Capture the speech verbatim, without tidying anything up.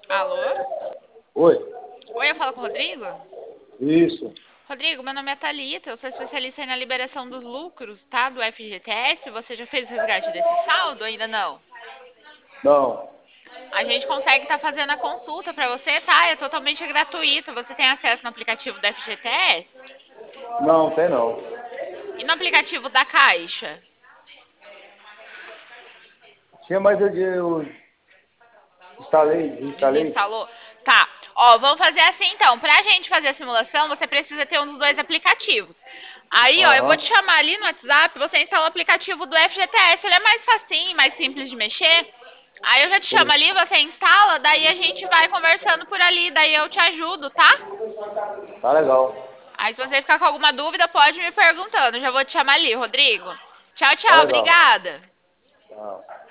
Alô? Oi. Oi, eu falo com o Rodrigo? Isso. Rodrigo, meu nome é Thalita, eu sou especialista aí na liberação dos lucros, tá? Do F G T S. Você já fez o resgate desse saldo? Ainda não? Não. A gente consegue estar fazendo a consulta pra você, tá? É totalmente gratuito. Você tem acesso no aplicativo do F G T S? Não, tem não. E no aplicativo da Caixa? Tinha, mas eu, eu instalei, instalei. Desinstalou? Tá. Ó, vamos fazer assim então. Pra gente fazer a simulação, você precisa ter um dos dois aplicativos. Aí, ó, eu vou te Aham. chamar ali no WhatsApp, você instala o aplicativo do F G T S. Ele é mais facinho, mais simples de mexer. Aí eu já te chamo Sim. ali, você instala, daí a gente vai conversando por ali, daí eu te ajudo, tá? Tá legal. Aí se você ficar com alguma dúvida, pode me perguntando. Já vou te chamar ali, Rodrigo. Tchau, Tá tchau, legal. obrigada. Tchau.